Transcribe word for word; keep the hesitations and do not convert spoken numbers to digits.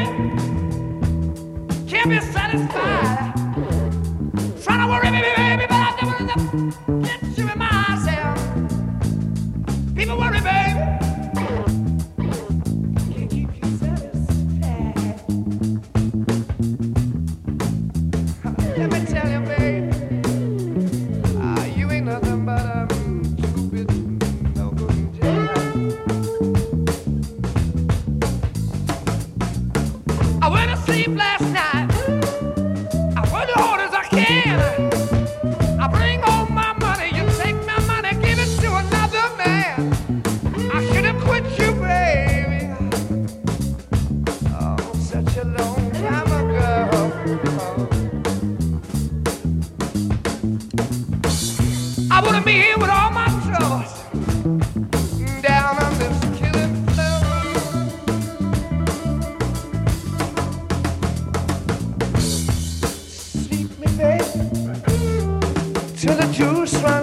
Can't be satisfied. Trying to worry me, baby, but I never end up get you in myself. People worry, baby. Can't keep you satisfied. Let me tell you, baby, ah, you ain't nothing but a stupid, no good jailhouse. I went to sleep last night. I worked as hard as I can. I bring home my money. You take my money, give it to another man. I should have quit you, baby. Oh, such a long time ago. I wouldn't be here with all my troubles down on this killing floor. Sleep me, baby, till the juice runs.